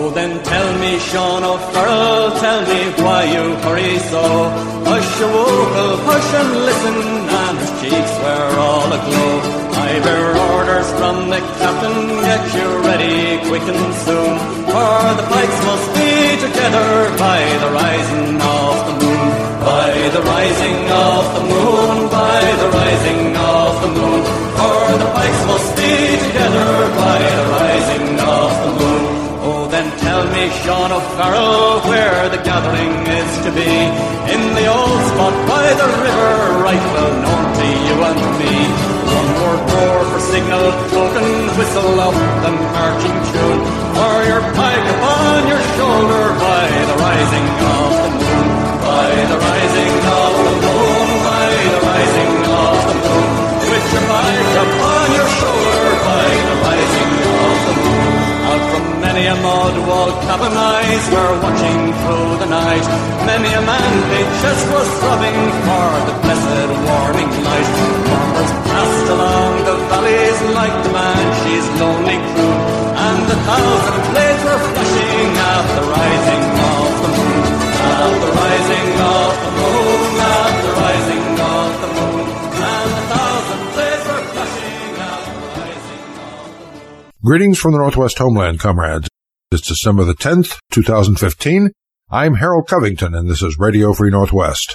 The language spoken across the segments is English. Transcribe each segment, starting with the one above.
Oh, then tell me, Sean O'Farrell, tell me why you hurry so. Hush, your wokel, hush and listen, and his cheeks were all aglow. I bear orders from the captain, get you ready quick and soon, for the pikes must be together by the rising of the moon. By the rising of the moon, by the rising of the moon, for the pikes must be together by the rising of the moon. Oh, then tell me, Sean O'Farrell, where the gathering is to be. In the old spot by the river, right well known to you and me. One more roar for signal, token, whistle out the marching tune, for your pike upon your shoulder by the rising of the moon. By the rising of the moon, by the rising of the moon, with your pike upon your shoulder by the rising of the moon. Out from many a mud wall cabin eyes were watching through the night. Many a man big chest was throbbing for the blessed warning light. Farmers passed along the valleys like the Banshee's lonely crew, and 1,000 blades were flashing at the rising of the moon. At the rising of the moon, at the rising of the moon, and 1,000 blades were flashing at the rising of the moon. Greetings from the Northwest homeland, comrades. It's December the 10th, 2015. I'm Harold Covington, and this is Radio Free Northwest.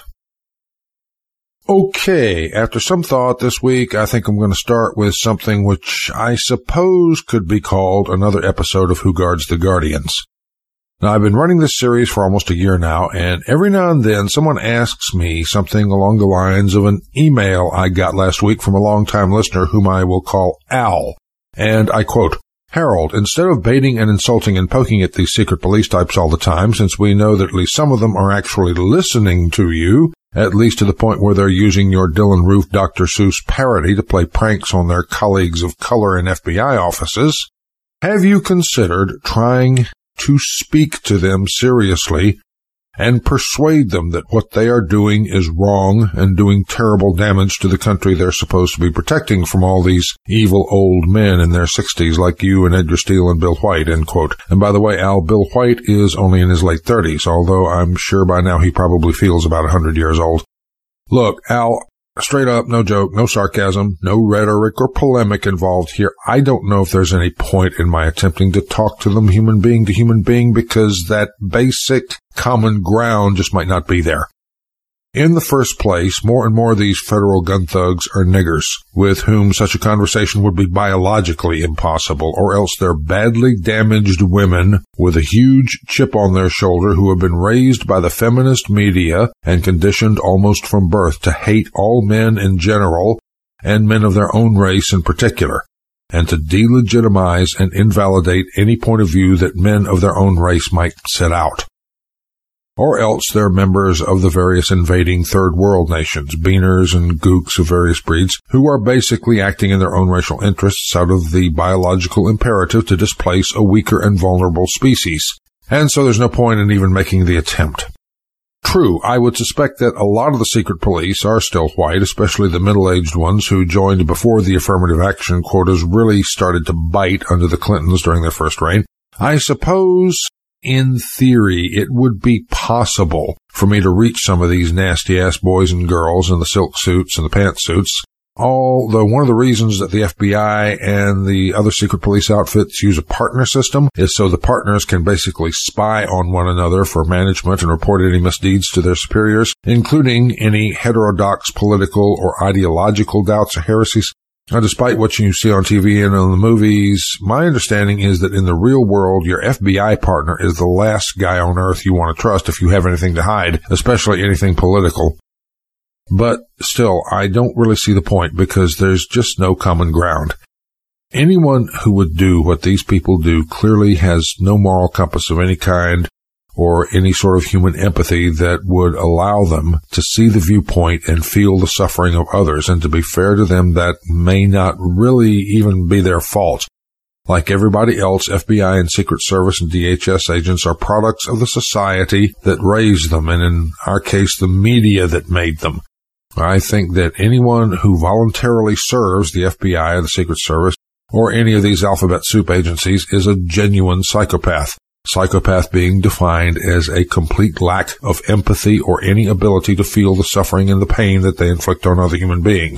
Okay, after some thought this week, I think I'm going to start with something which I suppose could be called another episode of Who Guards the Guardians. Now, I've been running this series for almost a year now, and every now and then someone asks me something along the lines of an email I got last week from a longtime listener whom I will call Al. And I quote, "Harold, instead of baiting and insulting and poking at these secret police types all the time, since we know that at least some of them are actually listening to you, at least to the point where they're using your Dylan Roof Dr. Seuss parody to play pranks on their colleagues of color in FBI offices, have you considered trying to speak to them seriously and persuade them that what they are doing is wrong and doing terrible damage to the country they're supposed to be protecting from all these evil old men in their 60s like you and Edgar Steele and Bill White," end quote. And by the way, Al, Bill White is only in his late 30s, although I'm sure by now he probably feels about 100 years old. Look, Al, straight up, no joke, no sarcasm, no rhetoric or polemic involved here. I don't know if there's any point in my attempting to talk to them human being to human being, because that basic common ground just might not be there. In the first place, more and more of these federal gun thugs are niggers, with whom such a conversation would be biologically impossible, or else they're badly damaged women with a huge chip on their shoulder who have been raised by the feminist media and conditioned almost from birth to hate all men in general and men of their own race in particular, and to delegitimize and invalidate any point of view that men of their own race might set out. Or else they're members of the various invading third world nations, beaners and gooks of various breeds, who are basically acting in their own racial interests out of the biological imperative to displace a weaker and vulnerable species. And so there's no point in even making the attempt. True, I would suspect that a lot of the secret police are still white, especially the middle-aged ones who joined before the affirmative action quotas really started to bite under the Clintons during their first reign. I suppose, in theory, it would be possible for me to reach some of these nasty-ass boys and girls in the silk suits and the pantsuits, although one of the reasons that the FBI and the other secret police outfits use a partner system is so the partners can basically spy on one another for management and report any misdeeds to their superiors, including any heterodox political or ideological doubts or heresies. Now, despite what you see on TV and in the movies, my understanding is that in the real world, your FBI partner is the last guy on earth you want to trust if you have anything to hide, especially anything political. But still, I don't really see the point because there's just no common ground. Anyone who would do what these people do clearly has no moral compass of any kind or any sort of human empathy that would allow them to see the viewpoint and feel the suffering of others. And to be fair to them, that may not really even be their fault. Like everybody else, FBI and Secret Service and DHS agents are products of the society that raised them, and in our case, the media that made them. I think that anyone who voluntarily serves the FBI or the Secret Service or any of these alphabet soup agencies is a genuine psychopath. psychopath being defined as a complete lack of empathy or any ability to feel the suffering and the pain that they inflict on other human beings.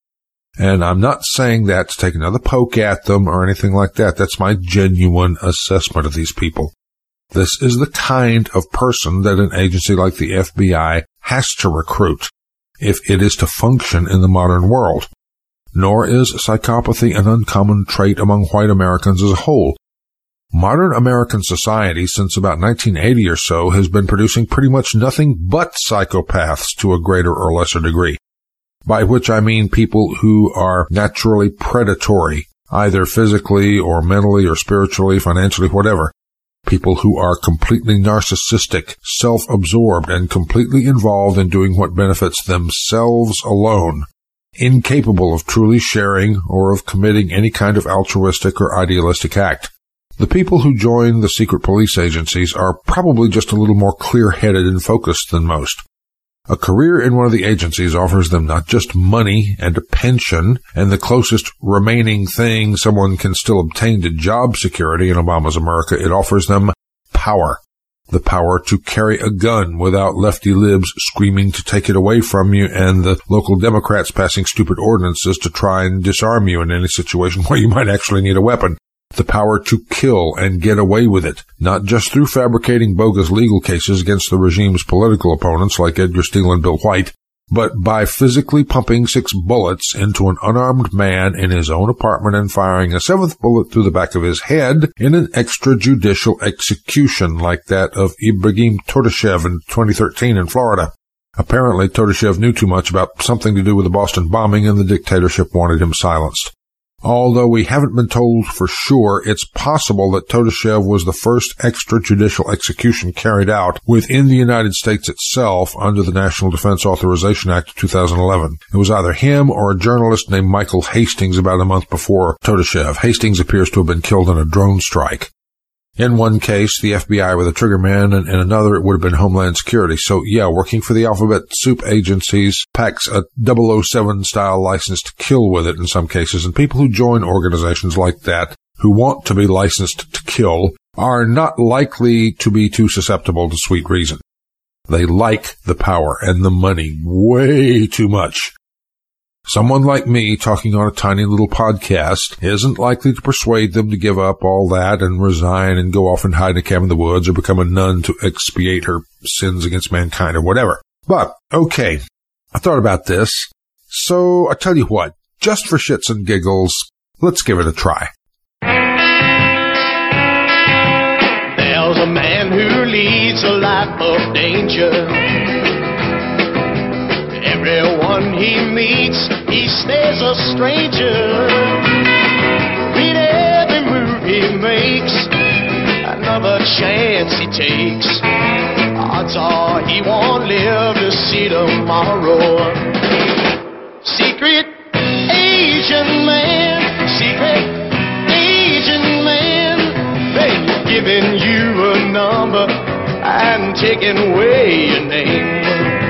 And I'm not saying that to take another poke at them or anything like that. That's my genuine assessment of these people. This is the kind of person that an agency like the FBI has to recruit if it is to function in the modern world. Nor is psychopathy an uncommon trait among white Americans as a whole. Modern American society, since about 1980 or so, has been producing pretty much nothing but psychopaths to a greater or lesser degree. By which I mean people who are naturally predatory, either physically or mentally or spiritually, financially, whatever. People who are completely narcissistic, self-absorbed, and completely involved in doing what benefits themselves alone, incapable of truly sharing or of committing any kind of altruistic or idealistic act. The people who join the secret police agencies are probably just a little more clear-headed and focused than most. A career in one of the agencies offers them not just money and a pension and the closest remaining thing someone can still obtain to job security in Obama's America, it offers them power. The power to carry a gun without lefty libs screaming to take it away from you and the local Democrats passing stupid ordinances to try and disarm you in any situation where you might actually need a weapon. The power to kill and get away with it, not just through fabricating bogus legal cases against the regime's political opponents like Edgar Steele and Bill White, but by physically pumping 6 bullets into an unarmed man in his own apartment and firing a 7th bullet through the back of his head in an extrajudicial execution like that of Ibrahim Todashev in 2013 in Florida. Apparently, Todashev knew too much about something to do with the Boston bombing and the dictatorship wanted him silenced. Although we haven't been told for sure, it's possible that Todashev was the first extrajudicial execution carried out within the United States itself under the National Defense Authorization Act of 2011. It was either him or a journalist named Michael Hastings about a month before Todashev. Hastings appears to have been killed in a drone strike. In one case, the FBI with a triggerman, and in another, it would have been Homeland Security. So, yeah, working for the alphabet soup agencies packs a 007-style license to kill with it in some cases, and people who join organizations like that, who want to be licensed to kill, are not likely to be too susceptible to sweet reason. They like the power and the money way too much. Someone like me talking on a tiny little podcast isn't likely to persuade them to give up all that and resign and go off and hide in a cabin in the woods or become a nun to expiate her sins against mankind or whatever. But, okay, I thought about this, so I tell you what, just for shits and giggles, let's give it a try. There's a man who leads a life of danger. Everyone he meets, he stays a stranger. Read every move he makes, another chance he takes. Odds are he won't live to see tomorrow. Secret agent man, secret agent man. They're giving you a number and taking away your name.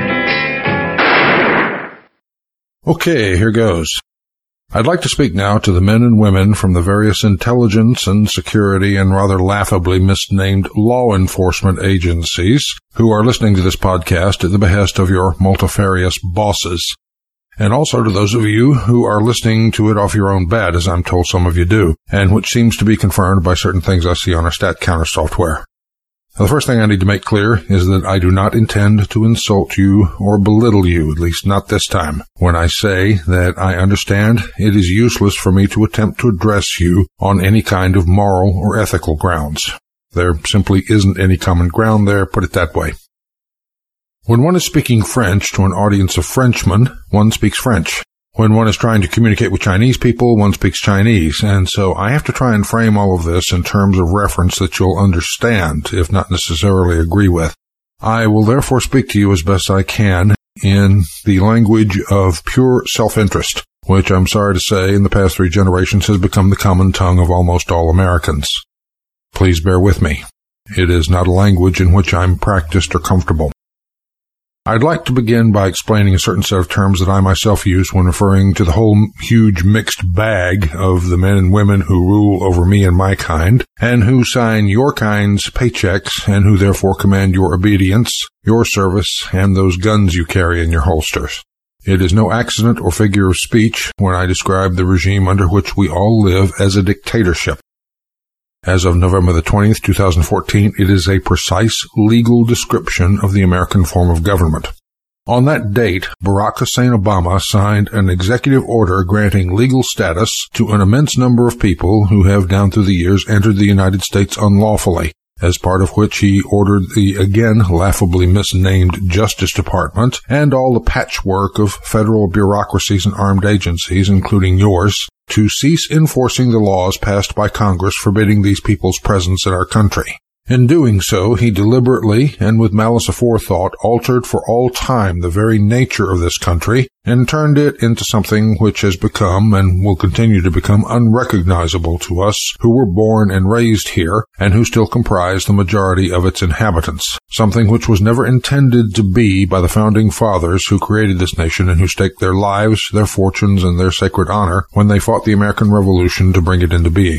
Okay, here goes. I'd like to speak now to the men and women from the various intelligence and security and rather laughably misnamed law enforcement agencies who are listening to this podcast at the behest of your multifarious bosses. And also to those of you who are listening to it off your own bat, as I'm told some of you do, and which seems to be confirmed by certain things I see on our stat counter software. Now, the first thing I need to make clear is that I do not intend to insult you or belittle you, at least not this time, when I say that I understand it is useless for me to attempt to address you on any kind of moral or ethical grounds. There simply isn't any common ground there, put it that way. When one is speaking French to an audience of Frenchmen, one speaks French. When one is trying to communicate with Chinese people, one speaks Chinese, and so I have to try and frame all of this in terms of reference that you'll understand, if not necessarily agree with. I will therefore speak to you as best I can in the language of pure self-interest, which I'm sorry to say in the past 3 generations has become the common tongue of almost all Americans. Please bear with me. It is not a language in which I'm practiced or comfortable. I'd like to begin by explaining a certain set of terms that I myself use when referring to the whole huge mixed bag of the men and women who rule over me and my kind, and who sign your kind's paychecks, and who therefore command your obedience, your service, and those guns you carry in your holsters. It is no accident or figure of speech when I describe the regime under which we all live as a dictatorship. As of November the 20th, 2014, it is a precise legal description of the American form of government. On that date, Barack Hussein Obama signed an executive order granting legal status to an immense number of people who have down through the years entered the United States unlawfully, as part of which he ordered the again laughably misnamed Justice Department and all the patchwork of federal bureaucracies and armed agencies, including yours, to cease enforcing the laws passed by Congress forbidding these people's presence in our country. In doing so, he deliberately and with malice aforethought altered for all time the very nature of this country and turned it into something which has become and will continue to become unrecognizable to us who were born and raised here and who still comprise the majority of its inhabitants, something which was never intended to be by the founding fathers who created this nation and who staked their lives, their fortunes, and their sacred honor when they fought the American Revolution to bring it into being.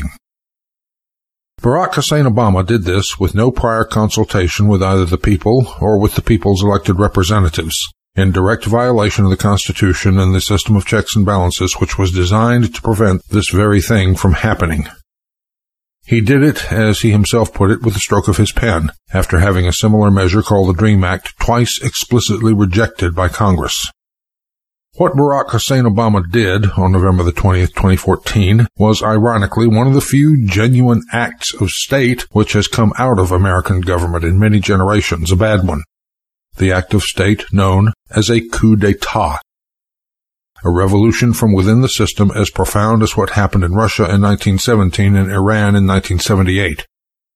Barack Hussein Obama did this with no prior consultation with either the people or with the people's elected representatives, in direct violation of the Constitution and the system of checks and balances which was designed to prevent this very thing from happening. He did it, as he himself put it, with the stroke of his pen, after having a similar measure called the DREAM Act twice explicitly rejected by Congress. What Barack Hussein Obama did on November the 20th, 2014, was ironically one of the few genuine acts of state which has come out of American government in many generations, a bad one. The act of state known as a coup d'etat. A revolution from within the system as profound as what happened in Russia in 1917 and Iran in 1978.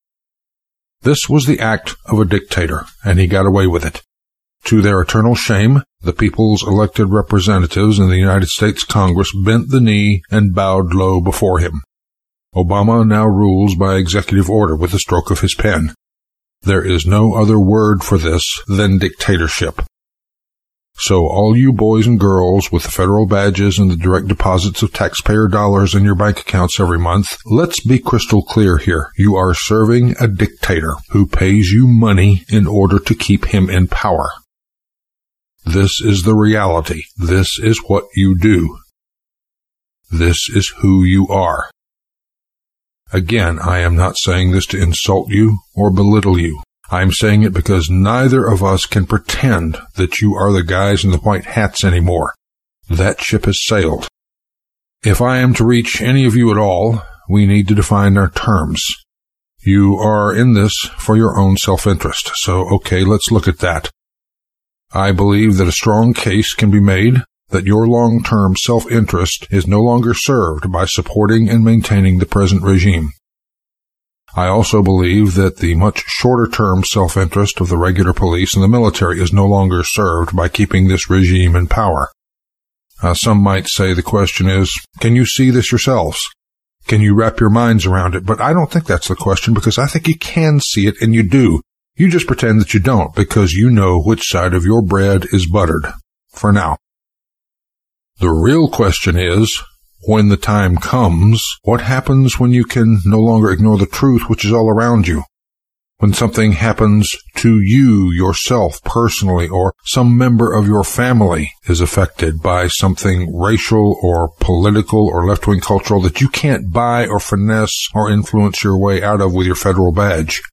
This was the act of a dictator, and he got away with it. To their eternal shame, the people's elected representatives in the United States Congress bent the knee and bowed low before him. Obama now rules by executive order with the stroke of his pen. There is no other word for this than dictatorship. So all you boys and girls with the federal badges and the direct deposits of taxpayer dollars in your bank accounts every month, let's be crystal clear here. You are serving a dictator who pays you money in order to keep him in power. This is the reality. This is what you do. This is who you are. Again, I am not saying this to insult you or belittle you. I am saying it because neither of us can pretend that you are the guys in the white hats anymore. That ship has sailed. If I am to reach any of you at all, we need to define our terms. You are in this for your own self-interest, so okay, let's look at that. I believe that a strong case can be made that your long-term self-interest is no longer served by supporting and maintaining the present regime. I also believe that the much shorter-term self-interest of the regular police and the military is no longer served by keeping this regime in power. Some might say the question is, can you see this yourselves? Can you wrap your minds around it? But I don't think that's the question, because I think you can see it, and you do. You just pretend that you don't, because you know which side of your bread is buttered. For now. The real question is, when the time comes, what happens when you can no longer ignore the truth which is all around you? When something happens to you yourself personally, or some member of your family is affected by something racial or political or left-wing cultural that you can't buy or finesse or influence your way out of with your federal badge.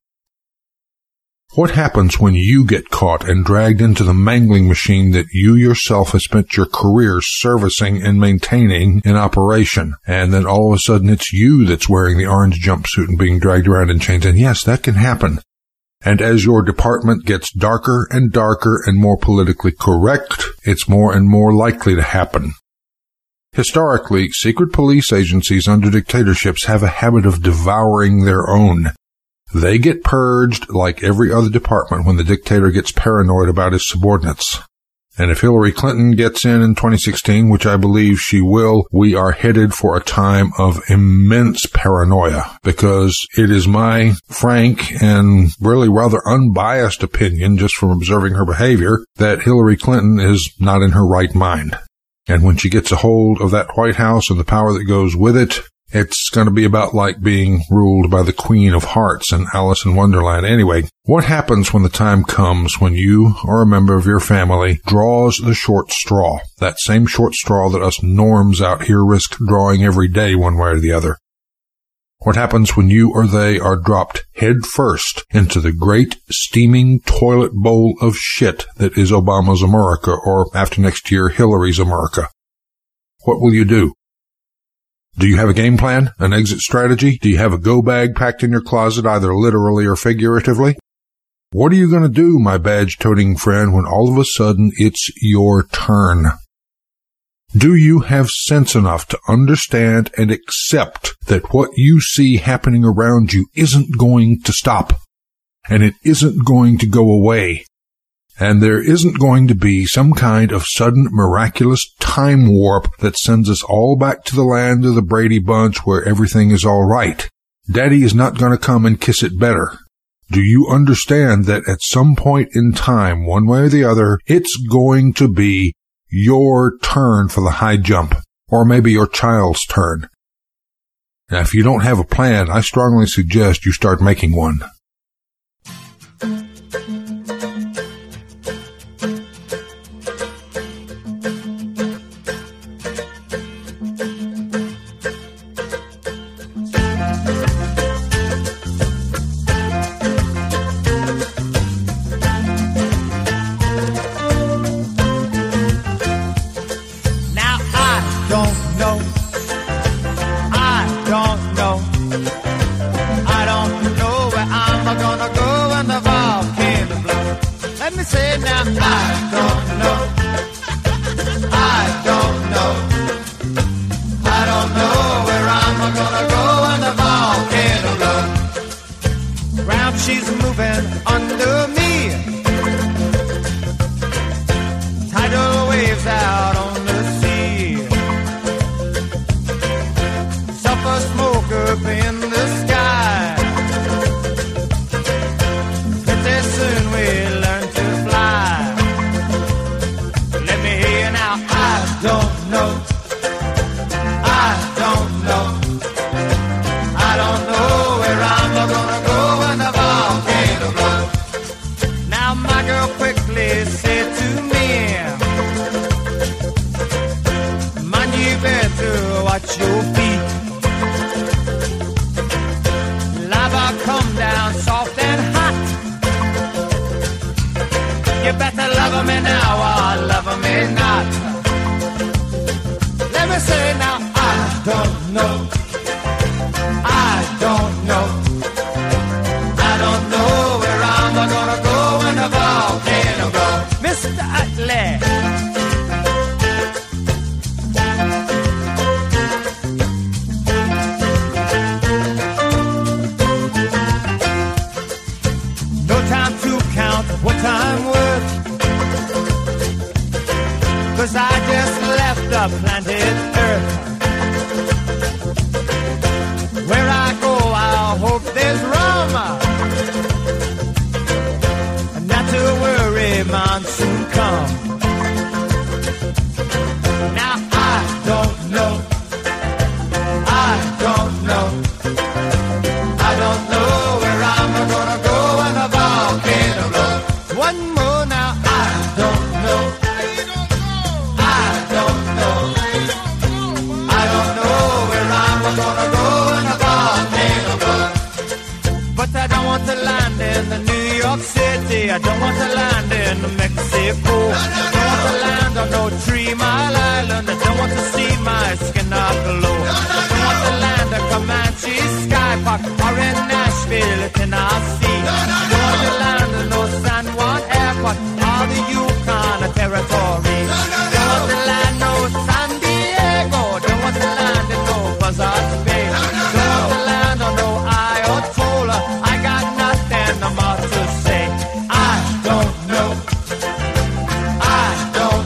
What happens when you get caught and dragged into the mangling machine that you yourself have spent your career servicing and maintaining in operation, and then all of a sudden it's you that's wearing the orange jumpsuit and being dragged around in chains? And yes, that can happen. And as your department gets darker and darker and more politically correct, it's more and more likely to happen. Historically, secret police agencies under dictatorships have a habit of devouring their own. They get purged like every other department when the dictator gets paranoid about his subordinates. And if Hillary Clinton gets in 2016, which I believe she will, we are headed for a time of immense paranoia, because it is my frank and really rather unbiased opinion, just from observing her behavior, that Hillary Clinton is not in her right mind. And when she gets a hold of that White House and the power that goes with it, it's going to be about like being ruled by the Queen of Hearts in Alice in Wonderland. Anyway, what happens when the time comes when you or a member of your family draws the short straw? That same short straw that us norms out here risk drawing every day one way or the other. What happens when you or they are dropped head first into the great steaming toilet bowl of shit that is Obama's America, or after next year, Hillary's America? What will you do? Do you have a game plan, an exit strategy? Do you have a go bag packed in your closet, either literally or figuratively? What are you going to do, my badge-toting friend, when all of a sudden it's your turn? Do you have sense enough to understand and accept that what you see happening around you isn't going to stop, and it isn't going to go away, and there isn't going to be some kind of sudden miraculous time warp that sends us all back to the land of the Brady Bunch where everything is all right? Daddy is not going to come and kiss it better. Do you understand that at some point in time, one way or the other, it's going to be your turn for the high jump, or maybe your child's turn? Now, if you don't have a plan, I strongly suggest you start making one. I don't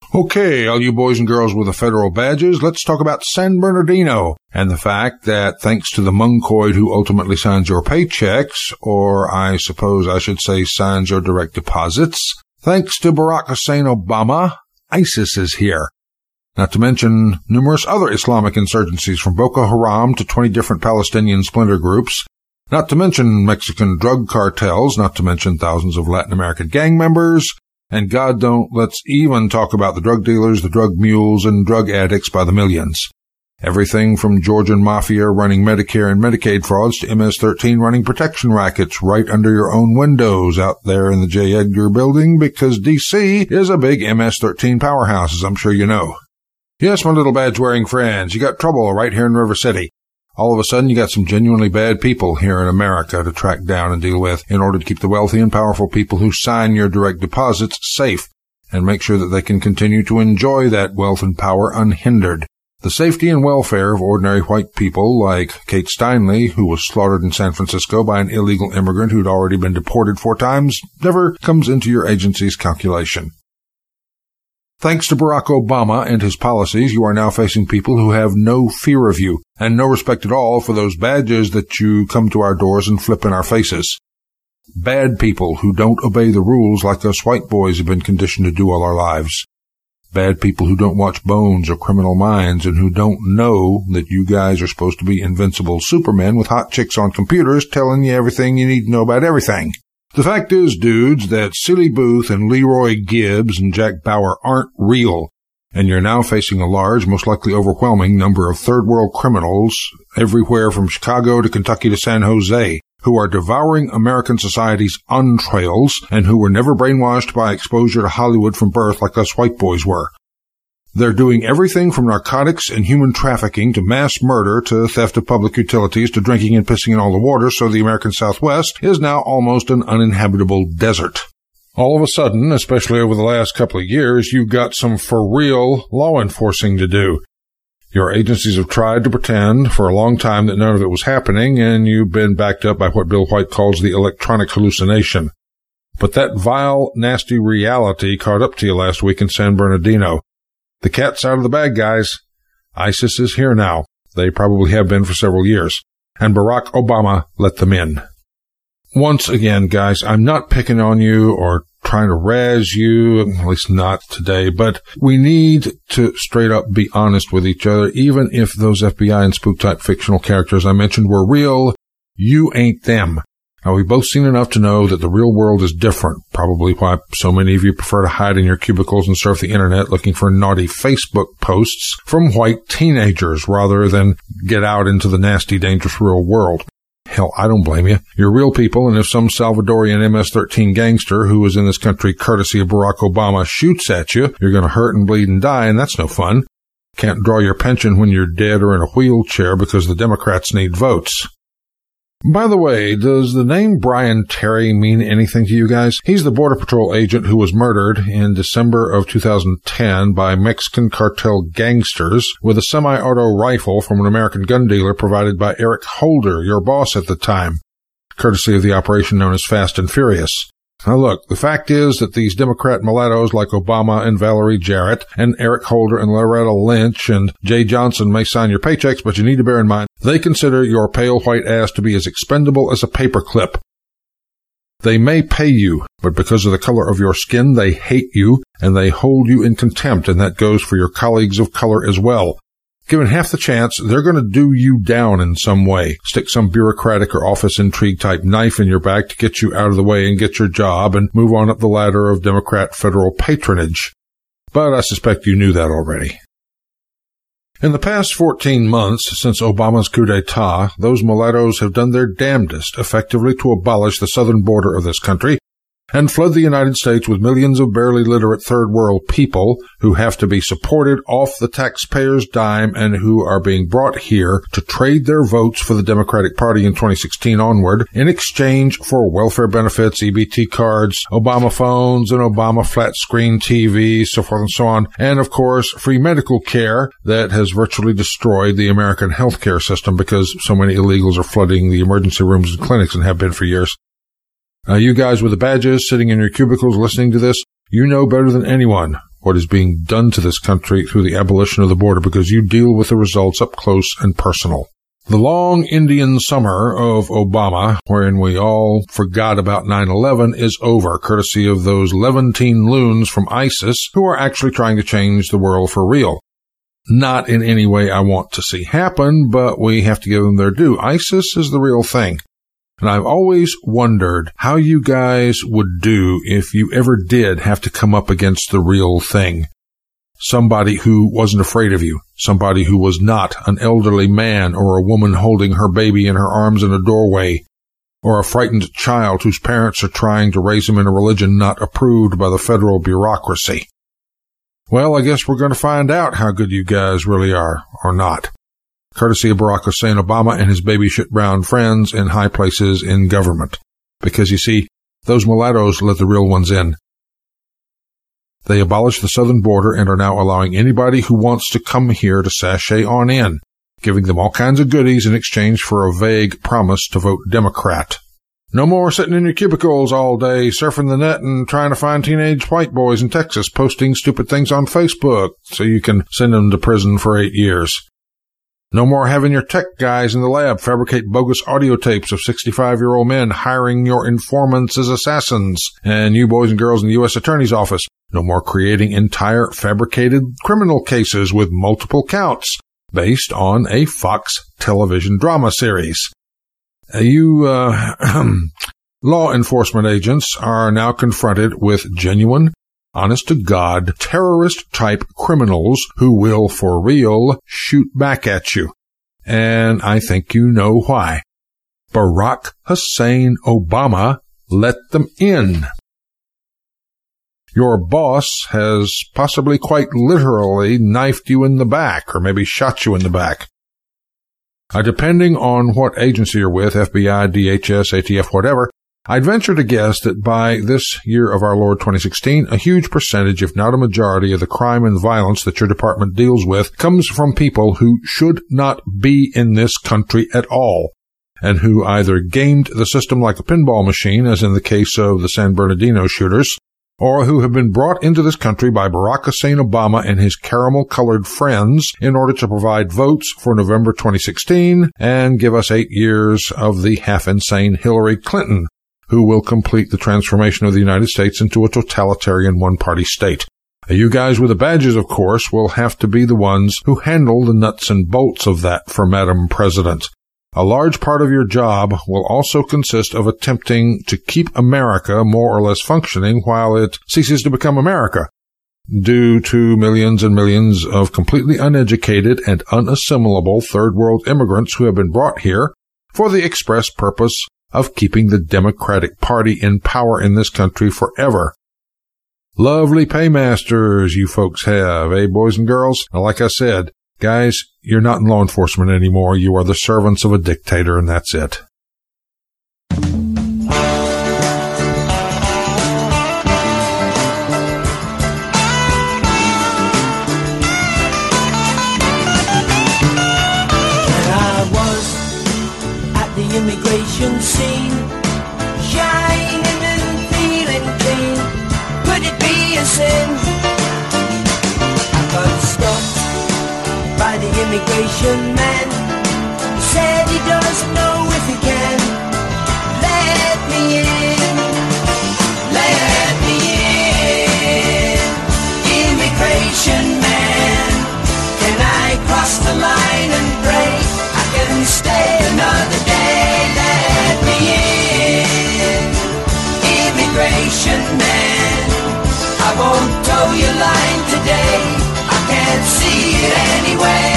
Okay, all you boys and girls with the federal badges, let's talk about San Bernardino and the fact that thanks to the monkoid who ultimately signs your paychecks, or I suppose I should say signs your direct deposits, thanks to Barack Hussein Obama, ISIS is here. Not to mention numerous other Islamic insurgencies from Boko Haram to 20 different Palestinian splinter groups, not to mention Mexican drug cartels, not to mention thousands of Latin American gang members, and God don't let's even talk about the drug dealers, the drug mules, and drug addicts by the millions. Everything from Georgian mafia running Medicare and Medicaid frauds to MS-13 running protection rackets right under your own windows out there in the J. Edgar building, because D.C. is a big MS-13 powerhouse, as I'm sure you know. Yes, my little badge-wearing friends, you got trouble right here in River City. All of a sudden, you got some genuinely bad people here in America to track down and deal with in order to keep the wealthy and powerful people who sign your direct deposits safe and make sure that they can continue to enjoy that wealth and power unhindered. The safety and welfare of ordinary white people like Kate Steinle, who was slaughtered in San Francisco by an illegal immigrant who'd already been deported 4 times, never comes into your agency's calculation. Thanks to Barack Obama and his policies, you are now facing people who have no fear of you and no respect at all for those badges that you come to our doors and flip in our faces. Bad people who don't obey the rules like us white boys have been conditioned to do all our lives. Bad people who don't watch Bones or Criminal Minds and who don't know that you guys are supposed to be invincible supermen with hot chicks on computers telling you everything you need to know about everything. The fact is, dudes, that Silly Booth and Leroy Gibbs and Jack Bauer aren't real, and you're now facing a large, most likely overwhelming number of third-world criminals everywhere from Chicago to Kentucky to San Jose, who are devouring American society's entrails and who were never brainwashed by exposure to Hollywood from birth like us white boys were. They're doing everything from narcotics and human trafficking to mass murder to theft of public utilities to drinking and pissing in all the water, so the American Southwest is now almost an uninhabitable desert. All of a sudden, especially over the last couple of years, you've got some for-real law enforcing to do. Your agencies have tried to pretend for a long time that none of it was happening, and you've been backed up by what Bill White calls the electronic hallucination. But that vile, nasty reality caught up to you last week in San Bernardino. The cat's out of the bag, guys. ISIS is here now. They probably have been for several years. And Barack Obama let them in. Once again, guys, I'm not picking on you or trying to razz you, at least not today, but we need to straight up be honest with each other. Even if those FBI and spook-type fictional characters I mentioned were real, you ain't them. Now, we've both seen enough to know that the real world is different, probably why so many of you prefer to hide in your cubicles and surf the internet looking for naughty Facebook posts from white teenagers rather than get out into the nasty, dangerous real world. Hell, I don't blame you. You're real people, and if some Salvadorian MS-13 gangster who is in this country courtesy of Barack Obama shoots at you, you're going to hurt and bleed and die, and that's no fun. Can't draw your pension when you're dead or in a wheelchair because the Democrats need votes. By the way, does the name Brian Terry mean anything to you guys? He's the Border Patrol agent who was murdered in December of 2010 by Mexican cartel gangsters with a semi-auto rifle from an American gun dealer provided by Eric Holder, your boss at the time, courtesy of the operation known as Fast and Furious. Now look, the fact is that these Democrat mulattoes like Obama and Valerie Jarrett and Eric Holder and Loretta Lynch and Jay Johnson may sign your paychecks, but you need to bear in mind, they consider your pale white ass to be as expendable as a paperclip. They may pay you, but because of the color of your skin, they hate you and they hold you in contempt, and that goes for your colleagues of color as well. Given half the chance, they're going to do you down in some way, stick some bureaucratic or office intrigue type knife in your back to get you out of the way and get your job and move on up the ladder of Democrat federal patronage. But I suspect you knew that already. In the past 14 months since Obama's coup d'etat, those mulattoes have done their damnedest effectively to abolish the southern border of this country and flood the United States with millions of barely literate third world people who have to be supported off the taxpayers' dime and who are being brought here to trade their votes for the Democratic Party in 2016 onward in exchange for welfare benefits, EBT cards, Obama phones, and Obama flat-screen TVs, so forth and so on, and of course free medical care that has virtually destroyed the American healthcare system because so many illegals are flooding the emergency rooms and clinics and have been for years. You guys with the badges sitting in your cubicles listening to this, you know better than anyone what is being done to this country through the abolition of the border, because you deal with the results up close and personal. The long Indian summer of Obama, wherein we all forgot about 9/11, is over, courtesy of those Levantine loons from ISIS who are actually trying to change the world for real. Not in any way I want to see happen, but we have to give them their due. ISIS is the real thing. And I've always wondered how you guys would do if you ever did have to come up against the real thing. Somebody who wasn't afraid of you. Somebody who was not an elderly man or a woman holding her baby in her arms in a doorway, or a frightened child whose parents are trying to raise him in a religion not approved by the federal bureaucracy. Well, I guess we're going to find out how good you guys really are, or not. Courtesy of Barack Hussein Obama and his baby shit brown friends in high places in government. Because, you see, those mulattoes let the real ones in. They abolished the southern border and are now allowing anybody who wants to come here to sashay on in, giving them all kinds of goodies in exchange for a vague promise to vote Democrat. No more sitting in your cubicles all day, surfing the net and trying to find teenage white boys in Texas posting stupid things on Facebook so you can send them to prison for 8 years. No more having your tech guys in the lab fabricate bogus audio tapes of 65-year-old men hiring your informants as assassins and you boys and girls in the U.S. Attorney's Office. No more creating entire fabricated criminal cases with multiple counts based on a Fox television drama series. You law enforcement agents are now confronted with genuine, honest-to-God, terrorist-type criminals who will, for real, shoot back at you. And I think you know why. Barack Hussein Obama let them in. Your boss has possibly quite literally knifed you in the back, or maybe shot you in the back. Depending on what agency you're with, FBI, DHS, ATF, whatever, I'd venture to guess that by this year of our Lord 2016, a huge percentage, if not a majority, of the crime and violence that your department deals with comes from people who should not be in this country at all, and who either gamed the system like a pinball machine, as in the case of the San Bernardino shooters, or who have been brought into this country by Barack Hussein Obama and his caramel-colored friends in order to provide votes for November 2016 and give us 8 years of the half-insane Hillary Clinton, who will complete the transformation of the United States into a totalitarian one-party state. You guys with the badges, of course, will have to be the ones who handle the nuts and bolts of that for Madam President. A large part of your job will also consist of attempting to keep America more or less functioning while it ceases to become America, due to millions and millions of completely uneducated and unassimilable third world immigrants who have been brought here for the express purpose of keeping the Democratic Party in power in this country forever. Lovely paymasters you folks have, eh, boys and girls? Now, like I said, guys, you're not in law enforcement anymore. You are the servants of a dictator, and that's it. Immigration scene, shining and feeling clean. Could it be a sin? I got stopped by the immigration man. He said he doesn't know if he can let me in. Let me in, immigration man. Can I cross the line and pray I can stay another day? Immigration man, I won't toe your line today. I can't see it anyway.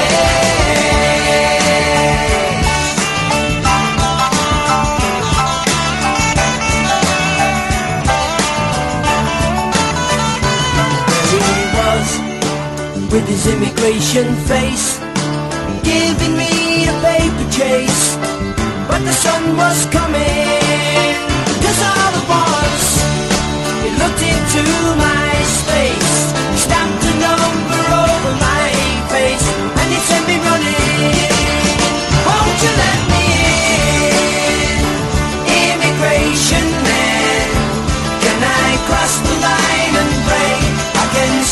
There he was with his immigration face, giving me a paper chase, but the sun was coming. Cause all at once, he looked into my space, stamped a number over my face, and he sent me running. Won't you let me in, immigration man? Can I cross the line and pray I can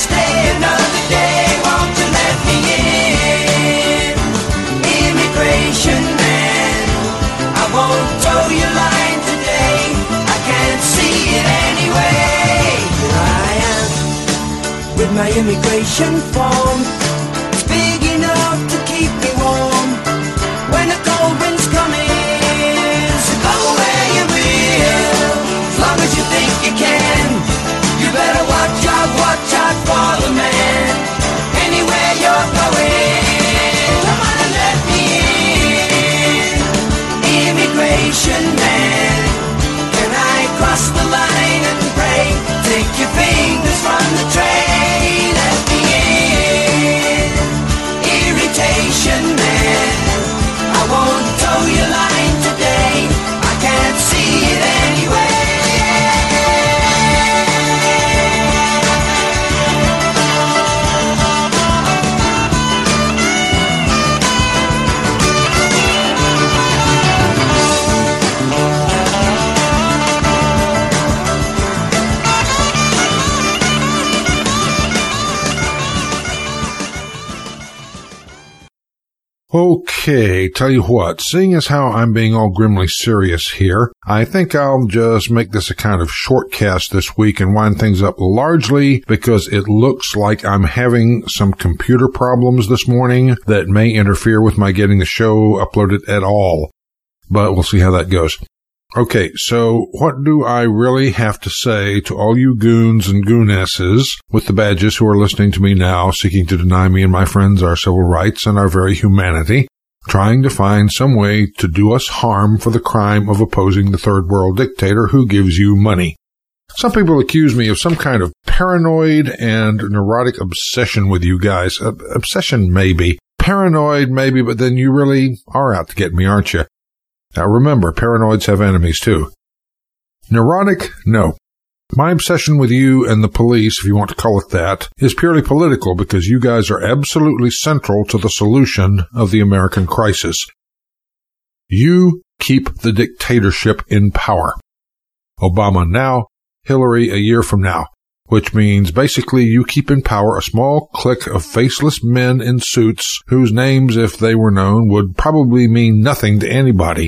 with my immigration form. It's big enough to keep me warm when the cold wind's coming. So go where you will, as long as you think you can. You better watch out for the man. Anywhere you're going, come on and let me in. Immigration man, can I cross the line and pray? Take your fingers from the tray, let me in. Irritation man, I won't toe your line today. I can't see it anyway. Okay, tell you what, seeing as how I'm being all grimly serious here, I think I'll just make this a kind of short cast this week and wind things up largely because it looks like I'm having some computer problems this morning that may interfere with my getting the show uploaded at all. But we'll see how that goes. Okay, so what do I really have to say to all you goons and goonesses with the badges who are listening to me now, seeking to deny me and my friends our civil rights and our very humanity, trying to find some way to do us harm for the crime of opposing the third world dictator who gives you money? Some people accuse me of some kind of paranoid and neurotic obsession with you guys. Obsession maybe. Paranoid maybe, but then you really are out to get me, aren't you? Now remember, paranoids have enemies too. Neurotic? No. My obsession with you and the police, if you want to call it that, is purely political because you guys are absolutely central to the solution of the American crisis. You keep the dictatorship in power. Obama now, Hillary a year from now, which means basically you keep in power a small clique of faceless men in suits whose names, if they were known, would probably mean nothing to anybody.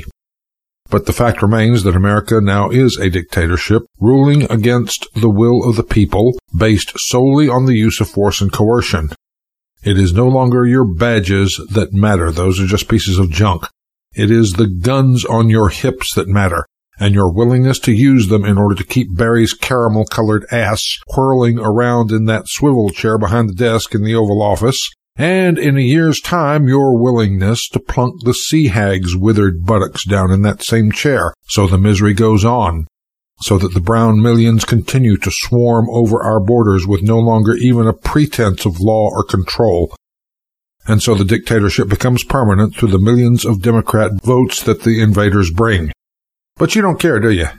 But the fact remains that America now is a dictatorship, ruling against the will of the people, based solely on the use of force and coercion. It is no longer your badges that matter. Those are just pieces of junk. It is the guns on your hips that matter, and your willingness to use them in order to keep Barry's caramel-colored ass whirling around in that swivel chair behind the desk in the Oval Office, and in a year's time your willingness to plunk the sea hag's withered buttocks down in that same chair, so the misery goes on, so that the brown millions continue to swarm over our borders with no longer even a pretense of law or control, and so the dictatorship becomes permanent through the millions of Democrat votes that the invaders bring. But you don't care, do you?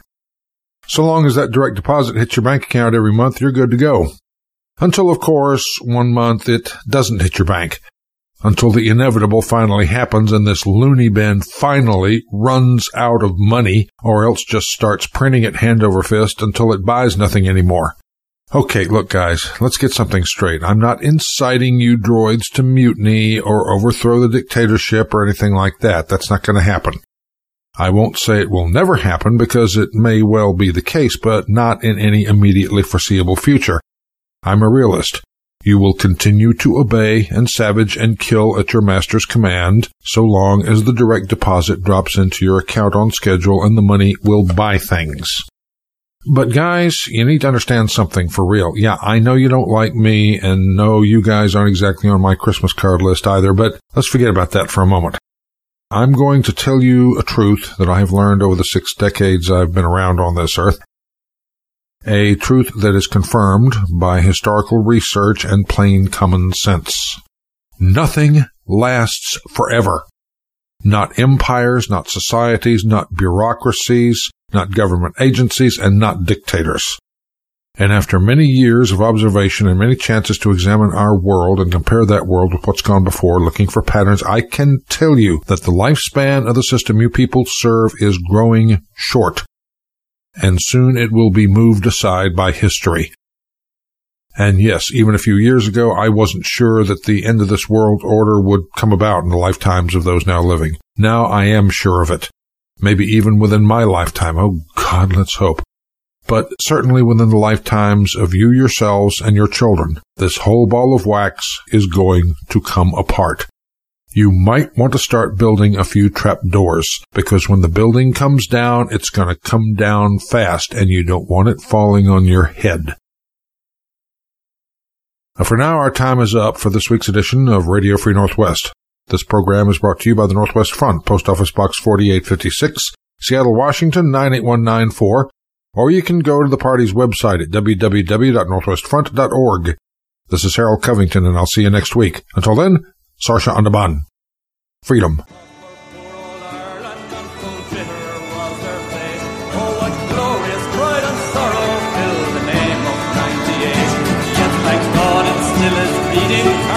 So long as that direct deposit hits your bank account every month, you're good to go. Until, of course, one month it doesn't hit your bank. Until the inevitable finally happens and this loony bin finally runs out of money, or else just starts printing it hand over fist until it buys nothing anymore. Okay, look guys, let's get something straight. I'm not inciting you droids to mutiny or overthrow the dictatorship or anything like that. That's not going to happen. I won't say it will never happen because it may well be the case, but not in any immediately foreseeable future. I'm a realist. You will continue to obey and savage and kill at your master's command so long as the direct deposit drops into your account on schedule and the money will buy things. But guys, you need to understand something for real. Yeah, I know you don't like me, and no, you guys aren't exactly on my Christmas card list either, but let's forget about that for a moment. I'm going to tell you a truth that I have learned over the 6 decades I've been around on this earth. A truth that is confirmed by historical research and plain common sense. Nothing lasts forever. Not empires, not societies, not bureaucracies, not government agencies, and not dictators. And after many years of observation and many chances to examine our world and compare that world with what's gone before, looking for patterns, I can tell you that the lifespan of the system you people serve is growing short. And soon it will be moved aside by history. And yes, even a few years ago, I wasn't sure that the end of this world order would come about in the lifetimes of those now living. Now I am sure of it. Maybe even within my lifetime. Oh God, let's hope. but certainly within the lifetimes of you yourselves and your children, this whole ball of wax is going to come apart. You might want to start building a few trap doors, because when the building comes down, it's going to come down fast, and you don't want it falling on your head. For now, our time is up for this week's edition of Radio Free Northwest. This program is brought to you by the Northwest Front, Post Office Box 4856, Seattle, Washington 98194, or you can go to the party's website at www.northwestfront.org. This is Harold Covington, and I'll see you next week. Until then, Sarsha Andaban. Freedom. Still is bleeding.